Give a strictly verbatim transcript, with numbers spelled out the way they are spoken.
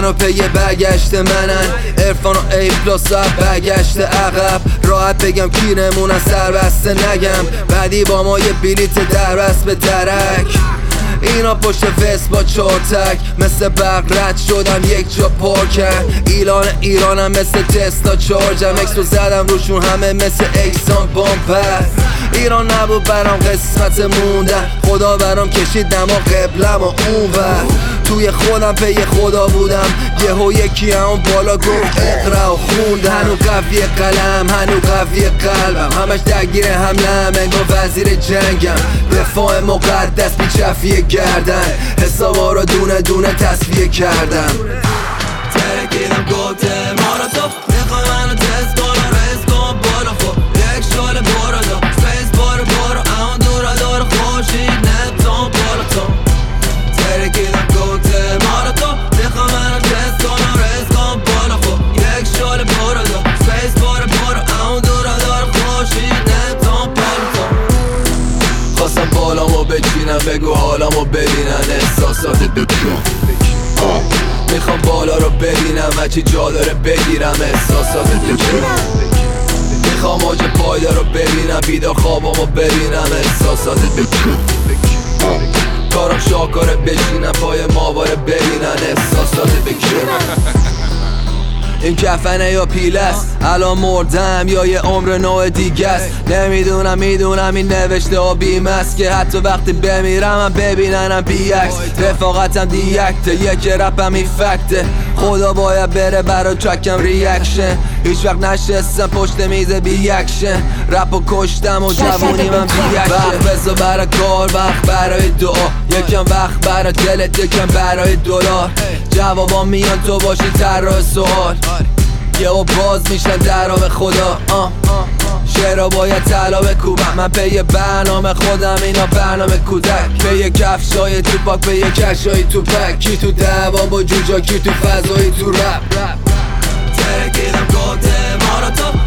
منو پی برگشت منن، عرفان و ای پلاس برگشت عقب. راحت بگم کیرمونن سر بسته نگم، بعدی با ما یه بلیت در بس به درک. اینا پشت فست با چارتک، مثل برق رد شدم یک جا پر کرد. ایلان ایرانم مثل تسلا چارجم، اکسو زدم روشون همه مثل اکسان بامپر. ایران نبود برام قسمت موندن، خدا برام کشید دما قبلم و اون ور. توی خودم پی خدا بودم، یهو یکی همون بالا گفت اقرا و خوندم. هنو قوی قلم هنو قوی قلبم، همش درگیر حملم انگار وزیر جنگم. دفاع مقدس بیچفیه گردن، حسابا رو دونه دونه تصفیه کردم. ترکیدم گفته مارا تو میخوای منو تست کنم، ریس کن بالا خب یک شال بارا دا سپیس بارو بارو اما دورا دار خوشید نتون بالا تو. ترکیدم گفته مارا تو میخوای منو تست کنم، ریس کن بالا خب یک شال بارا دا سپیس بارو بارو اما دورا دار خوشید نتون بالا تو. خواستم بالامو بچینم، بگو حالامو ببینن، احساسات بکنم. میخوام بالا رو ببینم، هرچی جا داره بگیرم، احساسات بکنم. میخوام آج پایدار رو ببینم، بیدار خوابامو ببینم، احساسات بکنم. کارم شاکاره بشینم، پای ماواره ببینن، احساسات بکنم. این کفنه یا پیله است، الان مردم یا یه عمر نوع دیگه است. نمیدونم میدونم این نوشته ها بیم است، که حتی وقتی بمیرم هم ببیننم بیعکس. رفاقتم دیکته، یک رپم این فکته، خدا باید بره برا چکم ریاکشن. هیچ وقت نشستم پشت میز بی اکشن، رپ و کشتم و جوونی من بی اکشن. وقت بزا برا کار، وقت برای دعا، یکم وقت برا دلت، یکم برای دلار. جوابا میان تو باشی طراح سوال، یهو باز میشن درا به خدا. آه شعرها باید طلا بکوبم، من پی برنامه خودم، اینا برنامه کودک. پی کفشای توپاک، پی کشای توپک، کی تو دوام با جوجا، کی تو فضایی تو رپ. ترکیدم گفته مارا تو